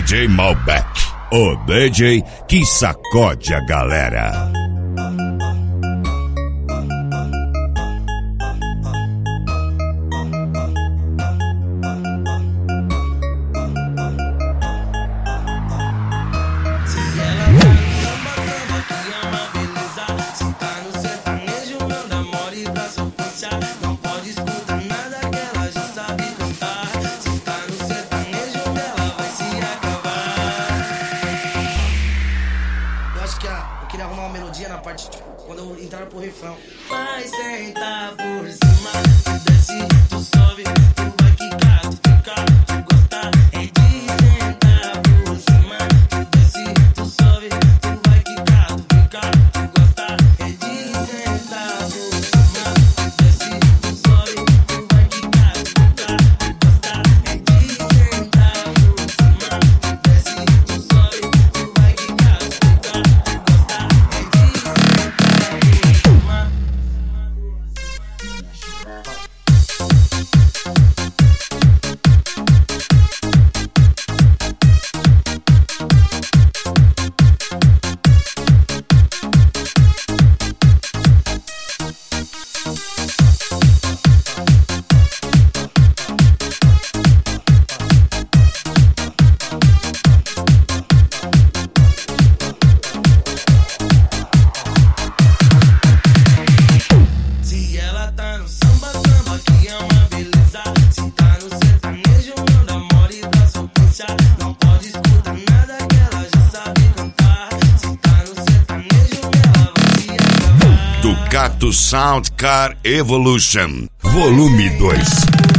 DJ Malbec, o DJ que sacode a galera. Eu queria arrumar uma melodia na parte, tipo, quando eu entrar pro refrão. Vai sentar por cima, tu desce, tu sobe, tu vai quicar, tu fica, tu gosta, é de sentar por cima, tu desce, tu sobe, tu vai quicar, tu fica, tu gosta, é de sentar por cima, tu desce, tu sobe, tu vai quicar, tu fica, tu gosta, é de sentar por cima, tu desce, tu sobe, tu vai quicar, tu fica. Ducato Sound Car Evolution, volume 2.